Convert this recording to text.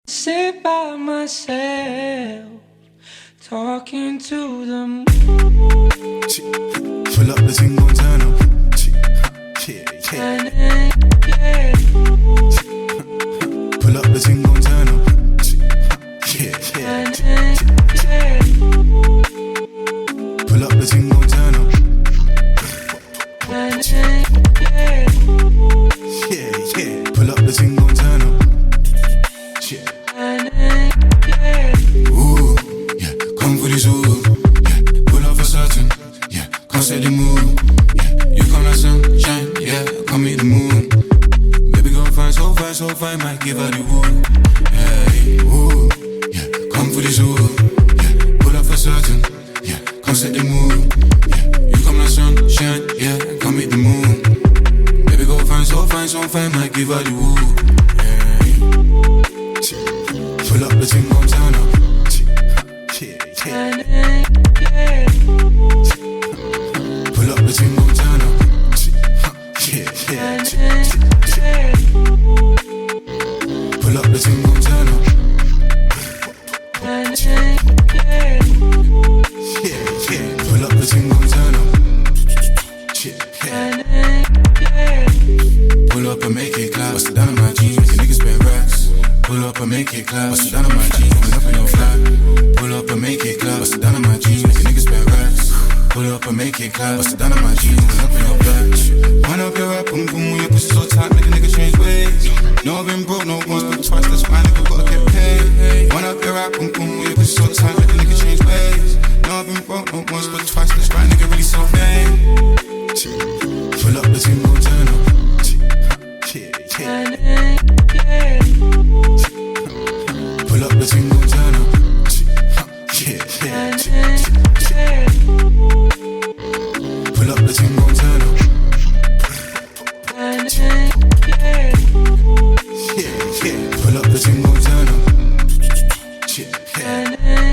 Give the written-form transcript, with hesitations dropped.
Sit by myself, talking to the moon. Pull up the thing, gon' turn up. Yeah. Pull up the thing, gon' turn up. Yeah. Pull up the thing, gon' turn up. Yeah. Pull up the thing, gon' turn up. Ooh, yeah, come for this ooh, yeah, pull up for certain, yeah, come set the mood, yeah, you come like sunshine, yeah, come meet the moon, baby go fine, so fine, might give her the woo, hey, ooh, yeah, come for this ooh, yeah, pull up for certain, yeah, come set the mood, yeah, you come like sunshine, yeah, come meet the moon, baby go fine, so fine, might give her the woo, hey, pull up the thing, gon' turn up. Pull up the thing, gon' turn up. Pull up the thing, gon' turn up. Pull up the thing, gon' turn up. Pull up and make it clap. Bust it down on my jeans, make a nigga spend racks. Pull up and make it clap. Bust it down on my jeans, coming up in your flat. Pull up and make it clap. Bust it down on my jeans, make a nigga spend racks. Pull up and make it clap. Bust it down on my jeans, coming up in your flat. Wind up your rap, boom boom, when your pussy so tight, make a nigga change ways. No, I've been broke, no once, but twice, that's why nigga gotta get paid. Wind up your rap, boom boom, when your pussy so tight, make a nigga change ways. No, I've been broke, no once, but twice, that's why nigga really so vain. Pull up the thing, gon' turn up. Pull up the thing, gon' turn up. Pull up the thing, gon' turn up. Pull up the thing, gon' turn up.